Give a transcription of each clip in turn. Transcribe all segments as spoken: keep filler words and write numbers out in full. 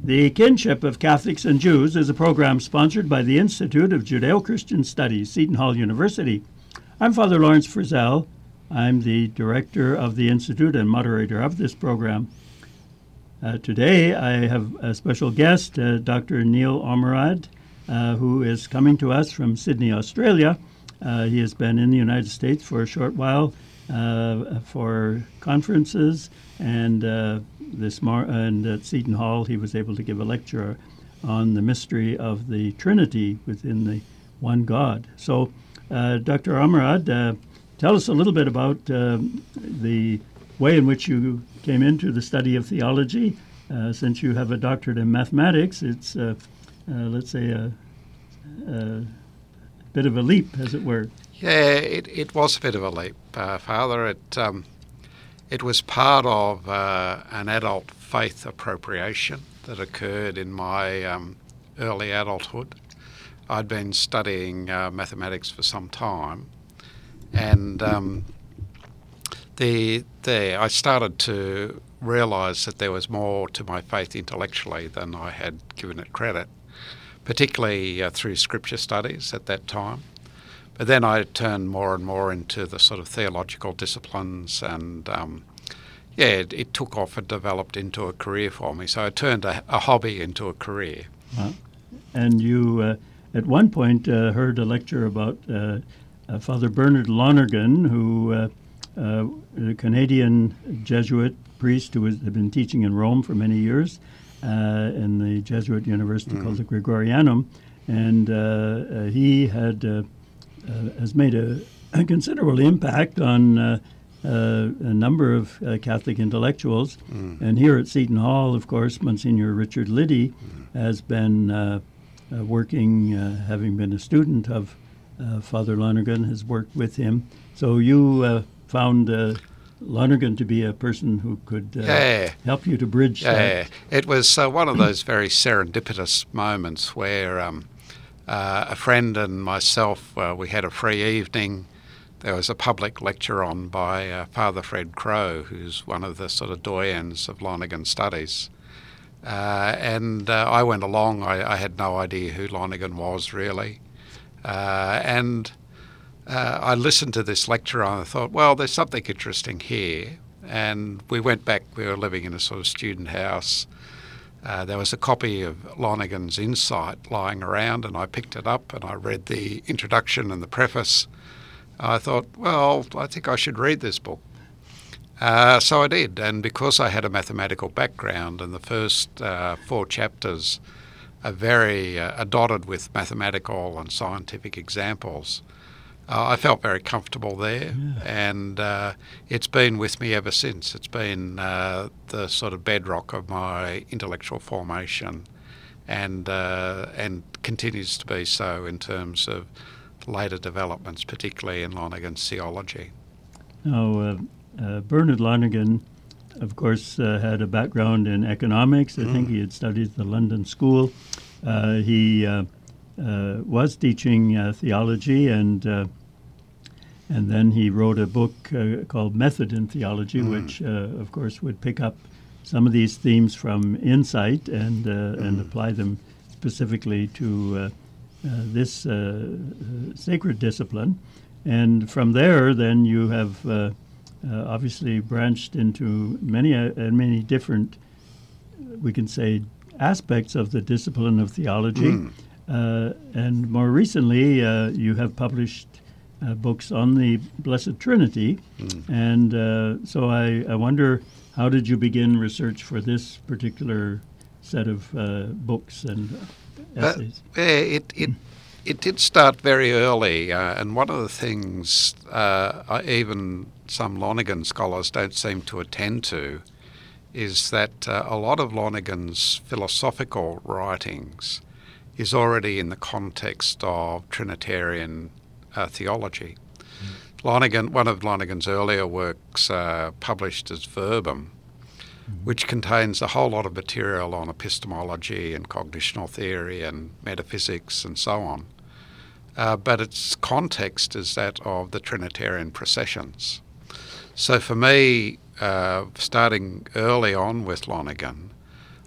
The Kinship of Catholics and Jews is a program sponsored by the Institute of Judeo-Christian Studies, Seton Hall University. I'm Father Lawrence Frizzell. I'm the director of the Institute and moderator of this program. Uh, today I have a special guest, uh, Doctor Neil Ormerod, uh, who is coming to us from Sydney, Australia. Uh, he has been in the United States for a short while uh, for conferences, and uh, this mar- and at Seton Hall he was able to give a lecture on the mystery of the Trinity within the one God. So, uh, Doctor Ormerod, uh, tell us a little bit about uh, the way in which you came into the study of theology. Uh, since you have a doctorate in mathematics, it's, uh, uh, let's say, a, a bit of a leap, as it were. Yeah, it, it was a bit of a leap, uh, Father. It um, it was part of uh, an adult faith appropriation that occurred in my um, early adulthood. I'd been studying uh, mathematics for some time, and um, the the I started to realise that there was more to my faith intellectually than I had given it credit, particularly uh, through scripture studies at that time. But then I turned more and more into the sort of theological disciplines, and um, yeah, it, it took off and developed into a career for me. So I turned a, a hobby into a career. Uh, and you, uh, at one point, uh, heard a lecture about uh, uh, Father Bernard Lonergan, who uh, uh, a Canadian Jesuit priest who has, had been teaching in Rome for many years uh, in the Jesuit university mm. called the Gregorianum, and uh, uh, he had uh, uh, has made a, a considerable impact on uh, uh, a number of uh, Catholic intellectuals. Mm. And here at Seton Hall, of course, Monsignor Richard Liddy mm. has been uh, uh, working, uh, having been a student of uh, Father Lonergan, has worked with him. So you uh, found uh, Lonergan to be a person who could uh, yeah. help you to bridge yeah. that. It was uh, one of those very serendipitous moments where um, uh, a friend and myself, uh, we had a free evening. There was a public lecture on by uh, Father Fred Crow, who's one of the sort of doyens of Lonergan studies. Uh, and uh, I went along. I, I had no idea who Lonergan was, really. Uh, and Uh, I listened to this lecture and I thought, well, there's something interesting here. And we went back, we were living in a sort of student house. Uh, there was a copy of Lonergan's Insight lying around, and I picked it up and I read the introduction and the preface. I thought, well, I think I should read this book. Uh, so I did, and because I had a mathematical background, and the first uh, four chapters are very uh, are dotted with mathematical and scientific examples, Uh, I felt very comfortable there, yeah. and uh, it's been with me ever since. It's been uh, the sort of bedrock of my intellectual formation, and uh, and continues to be so in terms of later developments, particularly in Lonergan's theology. Now, uh, uh, Bernard Lonergan, of course, uh, had a background in economics. I mm. think he had studied at the London School. Uh, he uh, uh, was teaching uh, theology, and uh, And then he wrote a book uh, called Method in Theology, mm. which, uh, of course, would pick up some of these themes from Insight and uh, mm. and apply them specifically to uh, uh, this uh, uh, sacred discipline. And from there, then you have uh, uh, obviously branched into many uh, many different, we can say, aspects of the discipline of theology. Mm. Uh, and more recently, uh, you have published Uh, books on the Blessed Trinity, mm. and uh, so I, I wonder, how did you begin research for this particular set of uh, books and essays? Uh, it, it, it did start very early, uh, and one of the things uh, I, even some Lonergan scholars don't seem to attend to is that uh, a lot of Lonergan's philosophical writings is already in the context of Trinitarian Uh, theology. Mm. Lonergan, one of Lonergan's earlier works, uh, published as Verbum, mm. which contains a whole lot of material on epistemology and cognitional theory and metaphysics and so on. Uh, but its context is that of the Trinitarian processions. So for me, uh, starting early on with Lonergan,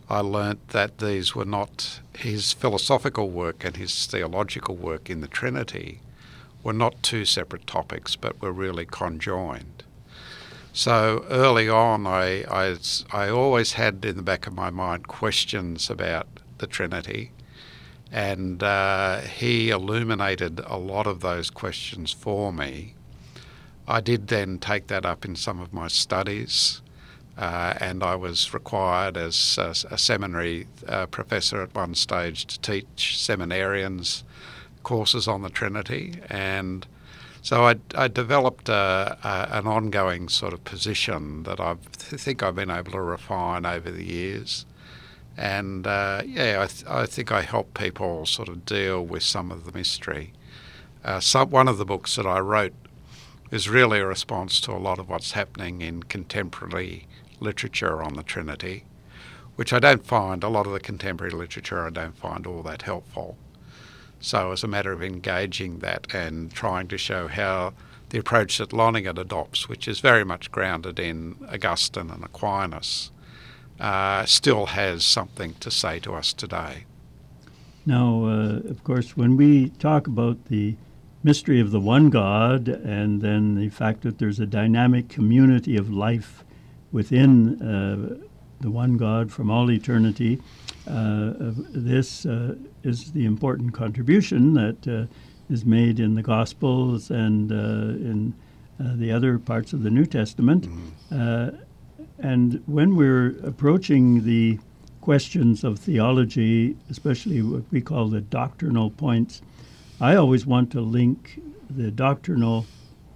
I learnt that these were not his philosophical work and his theological work in the Trinity were not two separate topics, but were really conjoined. So early on, I, I, I always had in the back of my mind questions about the Trinity, and uh, he illuminated a lot of those questions for me. I did then take that up in some of my studies, uh, and I was required as a, a seminary uh, professor at one stage to teach seminarians courses on the Trinity, and so I, I developed a, a, an ongoing sort of position that I think I've been able to refine over the years. And uh, yeah, I, th- I think I help people sort of deal with some of the mystery. Uh, some, one of the books that I wrote is really a response to a lot of what's happening in contemporary literature on the Trinity, which I don't find, a lot of the contemporary literature I don't find all that helpful. So as a matter of engaging that and trying to show how the approach that Lonergan adopts, which is very much grounded in Augustine and Aquinas, uh, still has something to say to us today. Now, uh, of course, when we talk about the mystery of the one God and then the fact that there's a dynamic community of life within uh, the one God from all eternity, uh, this uh, is the important contribution that uh, is made in the Gospels and uh, in uh, the other parts of the New Testament. Mm-hmm. Uh, and when we're approaching the questions of theology, especially what we call the doctrinal points, I always want to link the doctrinal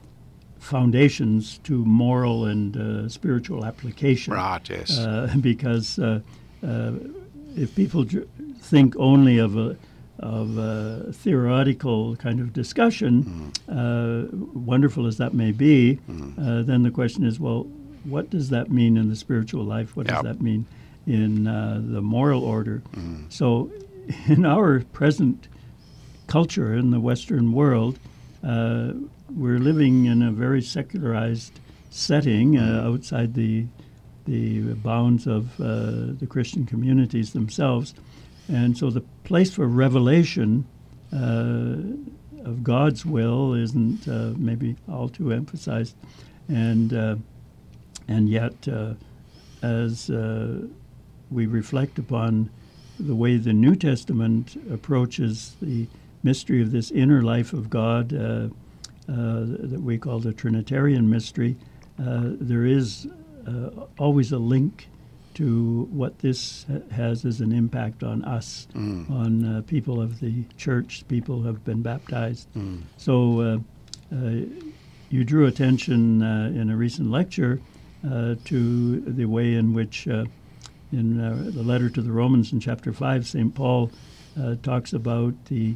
foundations to moral and uh, spiritual application. Right, yes. Uh, because uh, uh, if people dr- think only of a of a theoretical kind of discussion, mm. uh, wonderful as that may be, mm. uh, then the question is, well, what does that mean in the spiritual life? What yep. does that mean in uh, the moral order? Mm. So in our present culture in the Western world, uh, we're living in a very secularized setting uh, outside the the bounds of uh, the Christian communities themselves. And so the place for revelation uh, of God's will isn't uh, maybe all too emphasized. And uh, and yet, uh, as uh, we reflect upon the way the New Testament approaches the mystery of this inner life of God uh, uh, that we call the Trinitarian mystery, uh, there is uh, always a link to what this ha- has as an impact on us, mm. on uh, people of the church, people who have been baptized. Mm. So uh, uh, you drew attention uh, in a recent lecture uh, to the way in which uh, in uh, the letter to the Romans in chapter five, Saint Paul uh, talks about the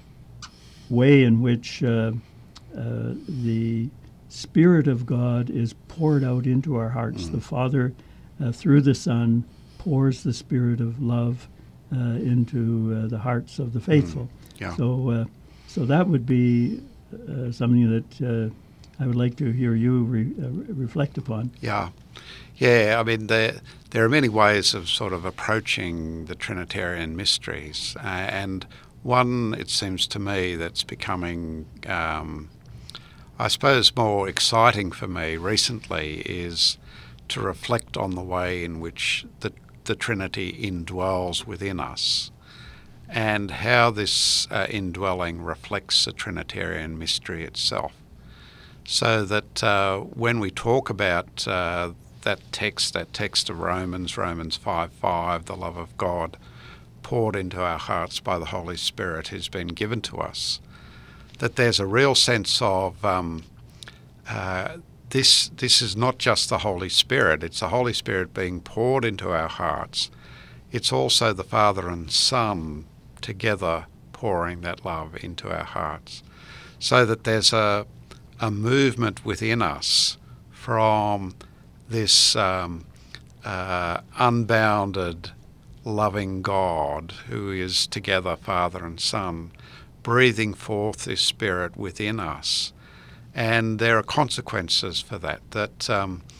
way in which uh, uh, the Spirit of God is poured out into our hearts. Mm. The Father, uh, through the Son, pours the Spirit of love uh, into uh, the hearts of the faithful. Mm. Yeah. So, uh, so that would be uh, something that uh, I would like to hear you re- uh, reflect upon. Yeah. Yeah, I mean, there, there are many ways of sort of approaching the Trinitarian mysteries, uh, and one, it seems to me, that's becoming, um, I suppose, more exciting for me recently is to reflect on the way in which the, the Trinity indwells within us and how this uh, indwelling reflects the Trinitarian mystery itself. So that uh, when we talk about uh, that text, that text of Romans, Romans five five, the love of God poured into our hearts by the Holy Spirit who's been given to us, that there's a real sense of um, uh, this, this is not just the Holy Spirit, it's the Holy Spirit being poured into our hearts. It's also the Father and Son together pouring that love into our hearts. So that there's a, a movement within us from this um, uh, unbounded, loving God who is together Father and Son, breathing forth this Spirit within us. And there are consequences for that, that um,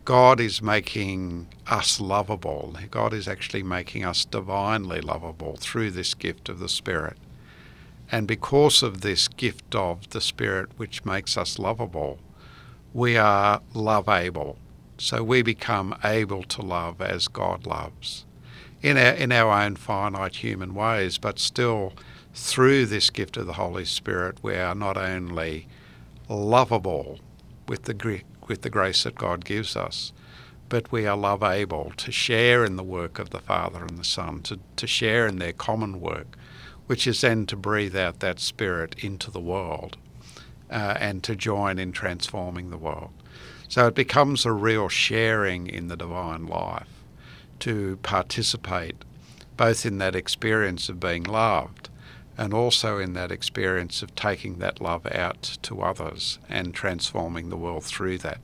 God is making us lovable. God is actually making us divinely lovable through this gift of the Spirit. And because of this gift of the Spirit which makes us lovable, we are love-able. So we become able to love as God loves, in our, in our own finite human ways, but still through this gift of the Holy Spirit we are not only lovable with the, with the grace that God gives us, but we are love-able to share in the work of the Father and the Son, to, to share in their common work, which is then to breathe out that Spirit into the world uh, and to join in transforming the world. So it becomes a real sharing in the divine life, to participate both in that experience of being loved and also in that experience of taking that love out to others and transforming the world through that.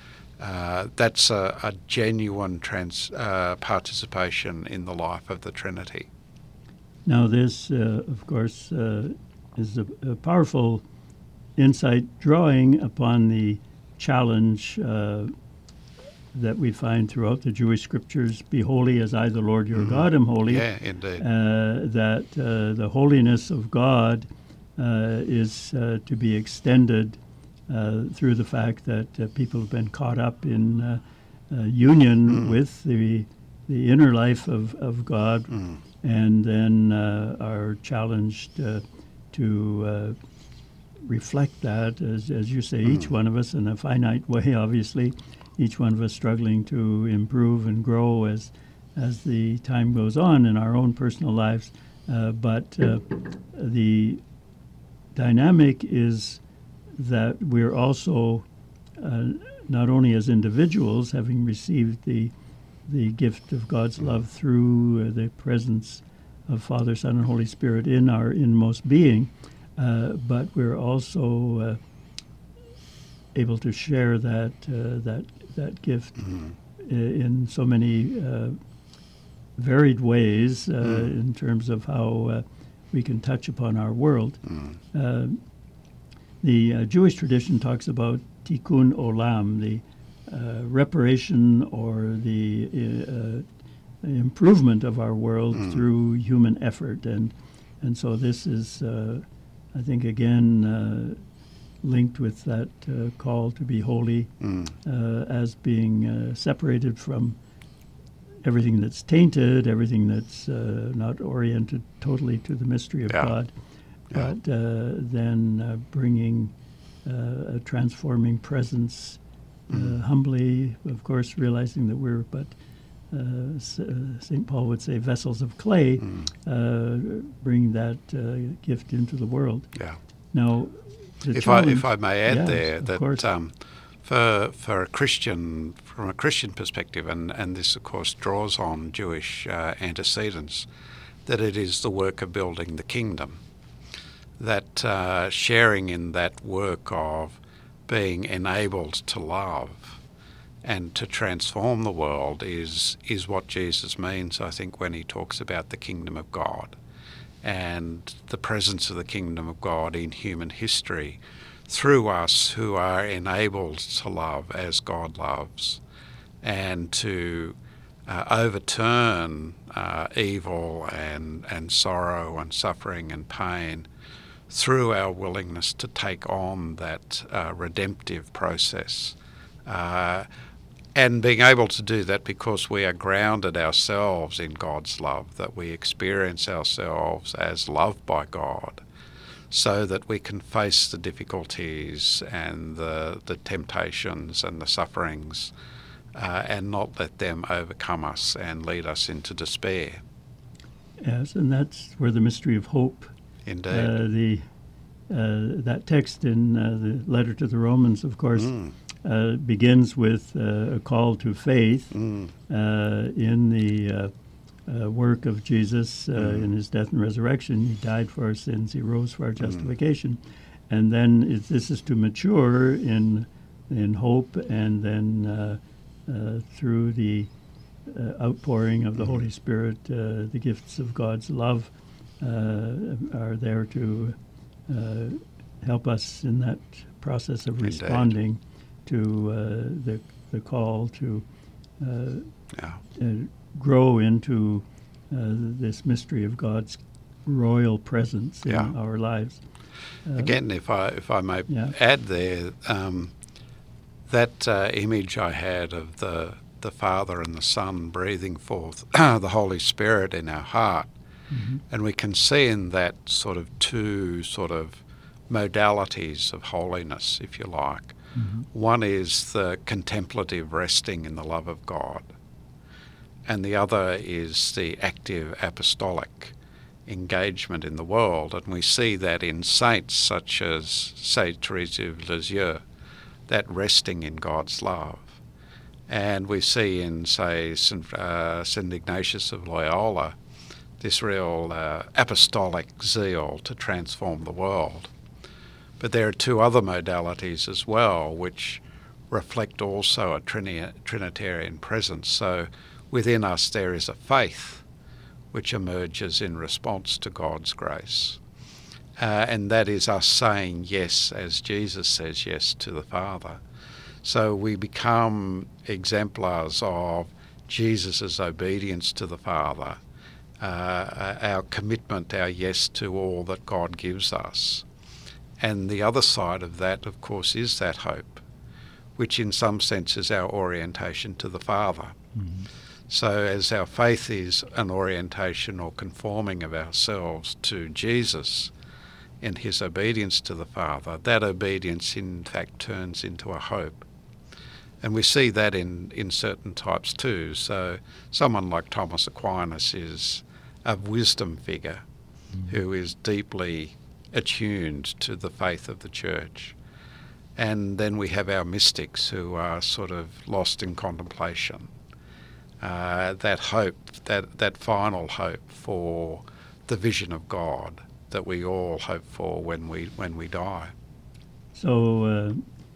Uh, that's a, a genuine trans, uh, participation in the life of the Trinity. Now this, uh, of course, uh, is a, a powerful insight drawing upon the challenge uh, that we find throughout the Jewish scriptures, be holy as I, the Lord your mm-hmm. God, am holy. Yeah, indeed. Uh, that uh, the holiness of God uh, is uh, to be extended uh, through the fact that uh, people have been caught up in uh, uh, union mm. with the the inner life of, of God, mm. and then uh, are challenged uh, to uh, reflect that, as, as you say, mm. each one of us in a finite way, obviously, each one of us struggling to improve and grow as as the time goes on in our own personal lives. Uh, but uh, the dynamic is that we're also, uh, not only as individuals, having received the the gift of God's love through uh, the presence of Father, Son, and Holy Spirit in our inmost being, uh, but we're also uh, able to share that uh, that that gift mm-hmm. in so many uh, varied ways uh, mm. in terms of how uh, we can touch upon our world. Mm. Uh, the uh, Jewish tradition talks about tikkun olam, the uh, reparation or the uh, improvement of our world mm. through human effort, and and so this is, uh, I think, again uh, linked with that uh, call to be holy mm. uh, as being uh, separated from everything that's tainted, everything that's uh, not oriented totally to the mystery of yeah. God, yeah. but uh, then uh, bringing uh, a transforming presence, mm. uh, humbly, of course, realizing that we're but, uh, Saint Paul would say, vessels of clay, mm. uh, bring that uh, gift into the world. Yeah. Now, if I if I may add yes, there that um, for for a Christian, from a Christian perspective, and, and this of course draws on Jewish uh, antecedents, that it is the work of building the kingdom, that uh, sharing in that work of being enabled to love and to transform the world is is what Jesus means, I think, when he talks about the kingdom of God and the presence of the kingdom of God in human history through us who are enabled to love as God loves, and to uh, overturn uh, evil and, and sorrow and suffering and pain through our willingness to take on that uh, redemptive process. Uh, And being able to do that because we are grounded ourselves in God's love, that we experience ourselves as loved by God, so that we can face the difficulties and the, the temptations and the sufferings uh, and not let them overcome us and lead us into despair. Yes, and that's where the mystery of hope, Indeed. Uh, the uh, that text in uh, the letter to the Romans, of course, mm. Uh, begins with uh, a call to faith mm. uh, in the uh, uh, work of Jesus uh, mm. in his death and resurrection. He died for our sins. He rose for our justification. Mm. And then it, this is to mature in in hope, and then uh, uh, through the uh, outpouring of the mm. Holy Spirit, uh, the gifts of God's love uh, are there to uh, help us in that process of Indeed. responding to uh, the the call to uh, Yeah. uh, grow into uh, this mystery of God's royal presence in Yeah. our lives. Uh, Again, if I if I may Yeah. add there, um, that uh, image I had of the the Father and the Son breathing forth the Holy Spirit in our heart, mhm. and we can see in that sort of two sort of modalities of holiness, if you like. Mhm. One is the contemplative resting in the love of God, and the other is the active apostolic engagement in the world. And we see that in saints such as Saint Teresa of Lisieux, that resting in God's love. And we see in, say, Saint Uh, Saint Ignatius of Loyola, this real uh, apostolic zeal to transform the world. But there are two other modalities as well, which reflect also a Trini- Trinitarian presence. So within us there is a faith which emerges in response to God's grace. Uh, and that is us saying yes, as Jesus says yes to the Father. So we become exemplars of Jesus' obedience to the Father, uh, our commitment, our yes to all that God gives us. And the other side of that, of course, is that hope, which in some sense is our orientation to the Father. Mhm. So as our faith is an orientation or conforming of ourselves to Jesus in his obedience to the Father, that obedience in fact turns into a hope. And we see that in, in certain types too. So someone like Thomas Aquinas is a wisdom figure Mhm. who is deeply attuned to the faith of the Church. And then we have our mystics who are sort of lost in contemplation. Uh, that hope, that, that final hope for the vision of God that we all hope for when we when we die. So uh,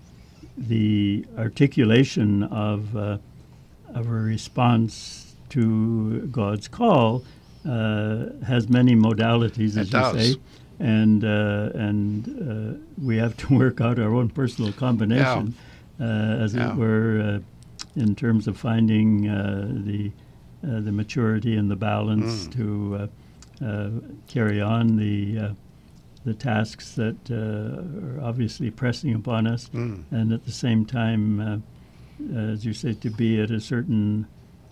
the articulation of uh, of a response to God's call uh, has many modalities, as It you does. say, and uh, and uh, we have to work out our own personal combination, uh, as Yeah. it were, uh, in terms of finding uh, the uh, the maturity and the balance Mm. to uh, uh, carry on the uh, the tasks that uh, are obviously pressing upon us, Mm. and at the same time, uh, as you say, to be at a certain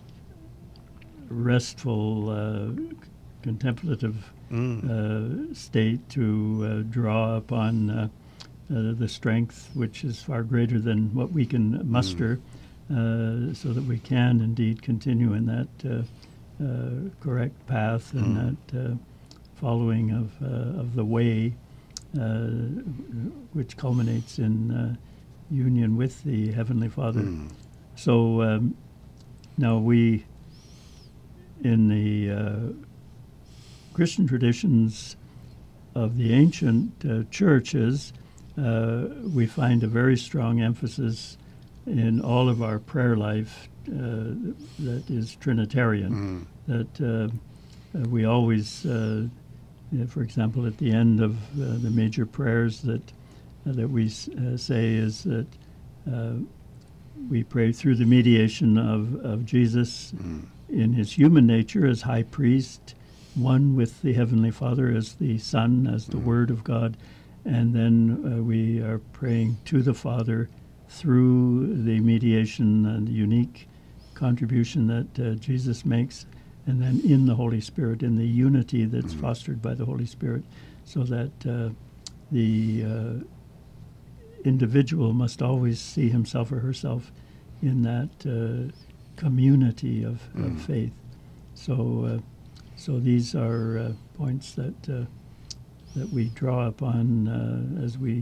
restful, uh, contemplative Mm. uh, state to uh, draw upon uh, uh, the strength which is far greater than what we can muster, uh, so that we can indeed continue in that uh, uh, correct path and Mm. that uh, following of uh, of the way, uh, which culminates in uh, union with the Heavenly Father. Mm. So um, now we, in the uh, Christian traditions of the ancient uh, churches, uh, we find a very strong emphasis in all of our prayer life uh, that is Trinitarian. Mm. That uh, uh, we always, uh, uh, for example, at the end of uh, the major prayers that uh, that we uh, say is that uh, we pray through the mediation of, of Jesus Mm. in his human nature as high priest, one with the Heavenly Father as the Son, as the Mm. Word of God, and then uh, we are praying to the Father through the mediation and the unique contribution that uh, Jesus makes, and then in the Holy Spirit, in the unity that's Mm. fostered by the Holy Spirit, so that uh, the uh, individual must always see himself or herself in that uh, community of, Mm. of faith. So, uh, so these are uh, points that uh, that we draw upon uh, as we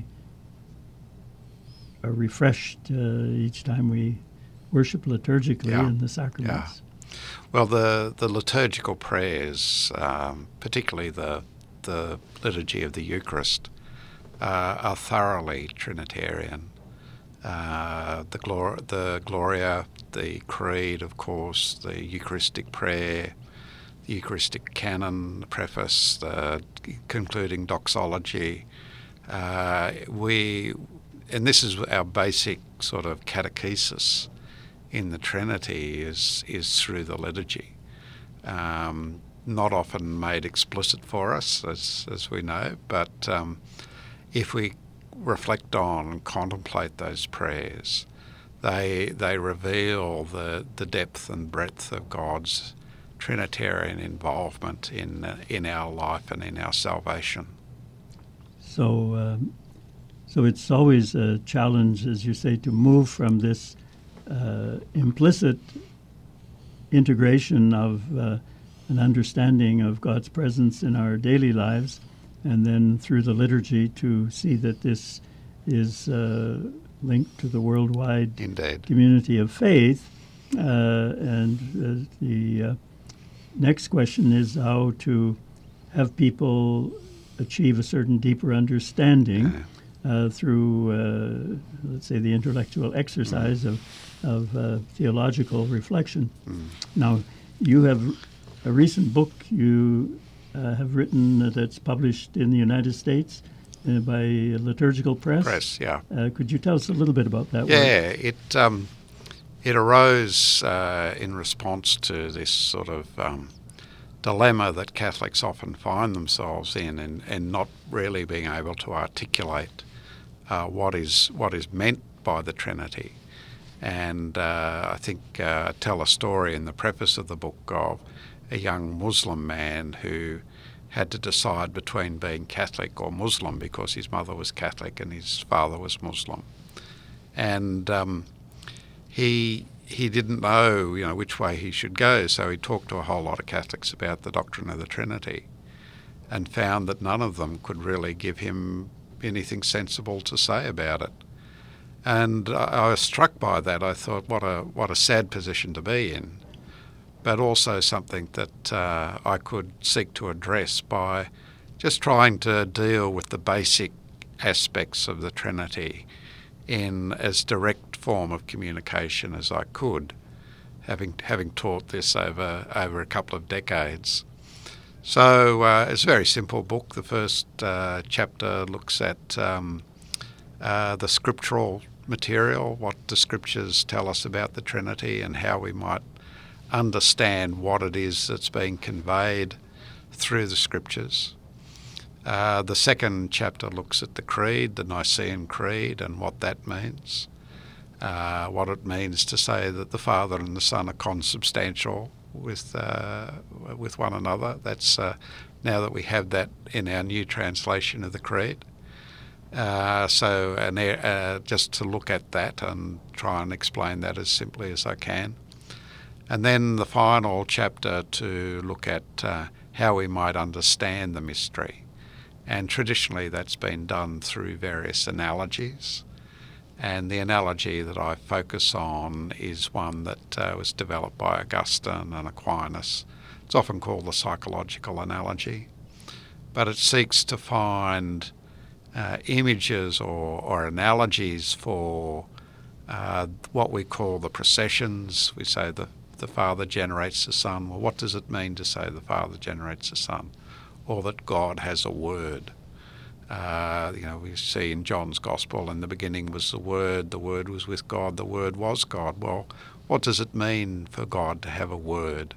are refreshed uh, each time we worship liturgically Yeah. in the sacraments. Well, the, the liturgical prayers, um, particularly the the liturgy of the Eucharist, uh, are thoroughly Trinitarian. Uh, the, glor- the Gloria, the Creed, of course, the Eucharistic prayer, the Eucharistic canon, the preface, the concluding doxology. Uh, we, and this is our basic sort of catechesis in the Trinity is is through the liturgy. Um, not often made explicit for us, as as we know, but um, if we reflect on and contemplate those prayers, they they reveal the, the depth and breadth of God's Trinitarian involvement in uh, in our life and in our salvation. So, um, so it's always a challenge, as you say, to move from this uh, implicit integration of uh, an understanding of God's presence in our daily lives, and then through the liturgy to see that this is uh, linked to the worldwide Indeed. community of faith. Uh, and uh, the uh, next question is how to have people achieve a certain deeper understanding uh, through, uh, let's say, the intellectual exercise mm. of, of uh, theological reflection. Mm. Now, you have a recent book you uh, have written that's published in the United States uh, by Liturgical Press. Press, yeah. Uh, could you tell us a little bit about that yeah, work? it um, it arose uh, in response to this sort of um, dilemma that Catholics often find themselves in, and, and not really being able to articulate uh, what is what is meant by the Trinity. And uh, I think uh, I tell a story in the preface of the book of a young Muslim man who had to decide between being Catholic or Muslim because his mother was Catholic and his father was Muslim. And um, he he didn't know, you know, which way he should go, so he talked to a whole lot of Catholics about the doctrine of the Trinity and found that none of them could really give him anything sensible to say about it. And I, I was struck by that. I thought, what a what a sad position to be in, but also something that uh, I could seek to address by just trying to deal with the basic aspects of the Trinity in as direct form of communication as I could, having having taught this over over a couple of decades. So uh, it's a very simple book. The first uh, chapter looks at um, uh, the scriptural material, what the scriptures tell us about the Trinity and how we might understand what it is that's being conveyed through the scriptures. Uh, the second chapter looks at the Creed, the Nicene Creed, and what that means. Uh, what it means to say that the Father and the Son are consubstantial with uh, with one another. That's uh, now that we have that in our new translation of the Creed. Uh, so and, uh, just to look at that and try and explain that as simply as I can. And then the final chapter to look at uh, how we might understand the mystery. And traditionally that's been done through various analogies. And the analogy that I focus on is one that uh, was developed by Augustine and Aquinas. It's often called the psychological analogy. But it seeks to find uh, images or, or analogies for uh, what we call the processions. We say the, the Father generates the Son. Well, what does it mean to say the Father generates the Son? Or that God has a word. Uh, you know, we see in John's Gospel, in the beginning was the Word, the Word was with God, the Word was God. Well, what does it mean for God to have a word?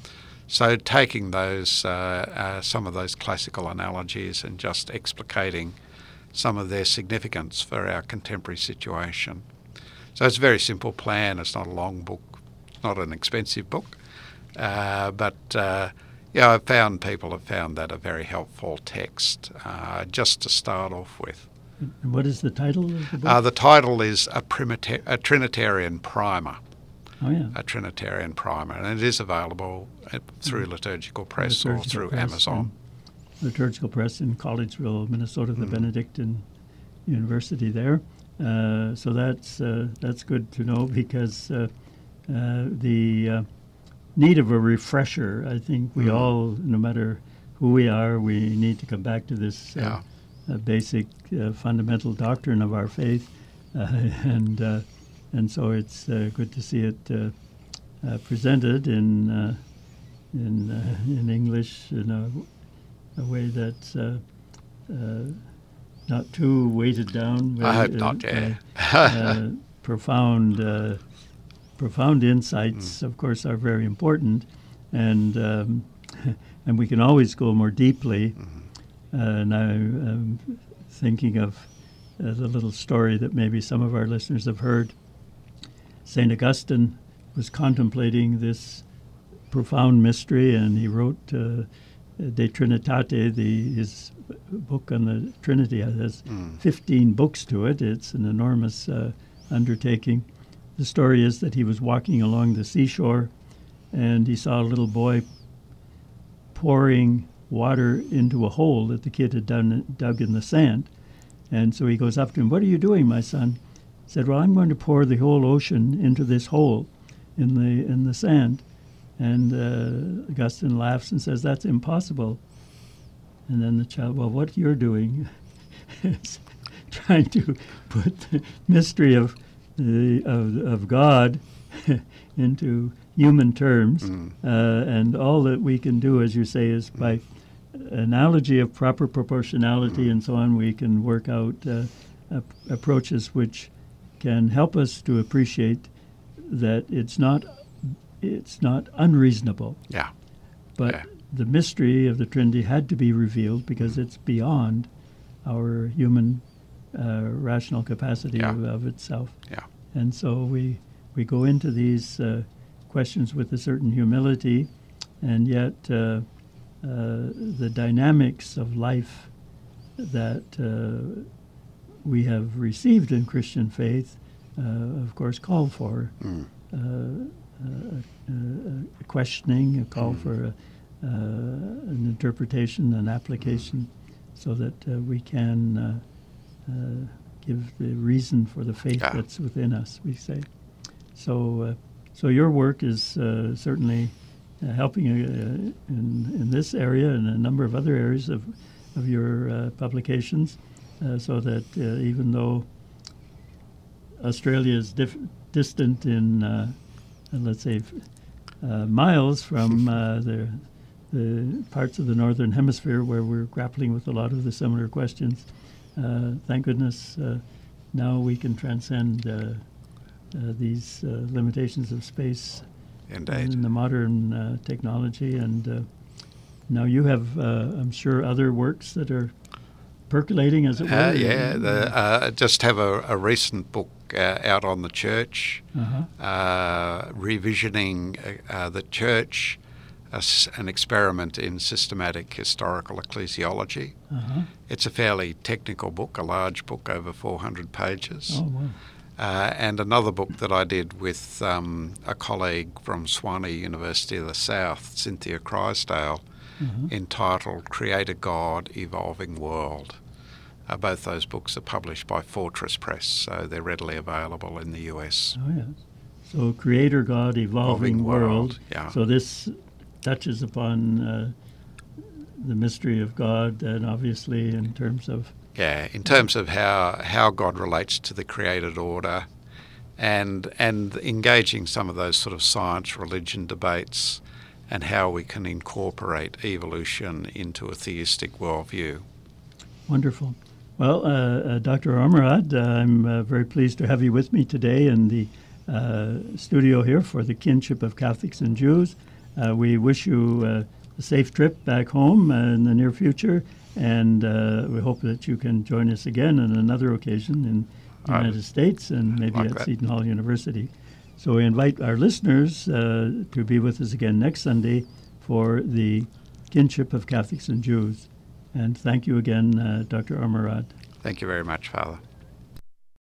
So taking those, uh, uh, some of those classical analogies and just explicating some of their significance for our contemporary situation. So it's a very simple plan. It's not a long book. It's not an expensive book. Uh, but... Uh, Yeah, I've found people have found that a very helpful text, uh, just to start off with. And what is the title of the book? Uh, the title is a, Primita- a Trinitarian Primer. Oh, yeah. A Trinitarian Primer. And it is available through Liturgical Press Liturgical or through Press Amazon. Liturgical Press in Collegeville, Minnesota, the Mm. Benedictine University there. Uh, so that's uh, that's good to know because uh, uh, the... Uh, need of a refresher. I think we Mm. all, no matter who we are, we need to come back to this uh, Yeah. uh, basic uh, fundamental doctrine of our faith, uh, and uh, and so it's uh, good to see it uh, uh, presented in uh, in uh, in English in a, a way that's uh, uh, not too weighted down. I hope uh, not, yeah. by, uh, profound. Uh, profound insights, of course, are very important, and um, and we can always go more deeply. Uh, and I'm thinking of uh, the little story that maybe some of our listeners have heard. Saint Augustine was contemplating this profound mystery, and he wrote uh, De Trinitate, the, his book on the Trinity. It has mm. fifteen books to it. It's an enormous uh, undertaking. The story is that he was walking along the seashore, and he saw a little boy pouring water into a hole that the kid had done, dug in the sand. And so he goes up to him, "What are you doing, my son?" He said, "Well, I'm going to pour the whole ocean into this hole in the in the sand." And uh, Augustine laughs and says, "That's impossible." And then the child, "Well, what you're doing is trying to put the mystery of the of, of God into human terms, mm. uh, and all that we can do, as you say, is by analogy of proper proportionality mm. and so on, we can work out uh, ap- approaches which can help us to appreciate that it's not it's not unreasonable. Yeah. But yeah. the mystery of the Trinity had to be revealed because it's beyond our human uh, rational capacity yeah. of, of itself. Yeah. And so we we go into these uh, questions with a certain humility, and yet uh, uh, the dynamics of life that uh, we have received in Christian faith, uh, of course, call for mm. uh, uh, uh, a questioning, a call mm. for a, uh, an interpretation, an application, mm. so that uh, we can uh, uh, give the reason for the faith yeah. that's within us, we say. So uh, so your work is uh, certainly uh, helping uh, in, in this area and a number of other areas of, of your uh, publications, uh, so that uh, even though Australia is dif- distant in, uh, let's say, uh, miles from uh, the, the parts of the Northern Hemisphere where we're grappling with a lot of the similar questions, uh, thank goodness uh, now we can transcend uh, uh, these uh, limitations of space Indeed. in the modern uh, technology. And uh, now you have, uh, I'm sure, other works that are percolating, as it were. Uh, yeah, the, uh, just have a, a recent book uh, out on the church, uh-huh. uh, revisioning uh, uh, the church, uh, an experiment in systematic historical ecclesiology. Uh-huh. It's a fairly technical book, a large book, over four hundred pages. Oh, wow. Uh, and another book that I did with um, a colleague from Swanee University of the South, Cynthia Crysdale, uh-huh. entitled Creator God, Evolving World. Uh, both those books are published by Fortress Press, so they're readily available in the U S. Oh, yes. So Creator God, Evolving, Evolving World. World. Yeah. So this touches upon uh, the mystery of God, and obviously in terms of... Yeah, in terms of how, how God relates to the created order, and and engaging some of those sort of science-religion debates, and how we can incorporate evolution into a theistic worldview. Wonderful. Well, uh, uh, Doctor Ormerod, uh, I'm uh, very pleased to have you with me today in the uh, studio here for the Kinship of Catholics and Jews. Uh, we wish you uh, a safe trip back home uh, in the near future, and uh, we hope that you can join us again on another occasion in the uh, United States and maybe like at that. Seton Hall University. So we invite our listeners uh, to be with us again next Sunday for the Kinship of Catholics and Jews. And thank you again, uh, Doctor Ormerod. Thank you very much, Father.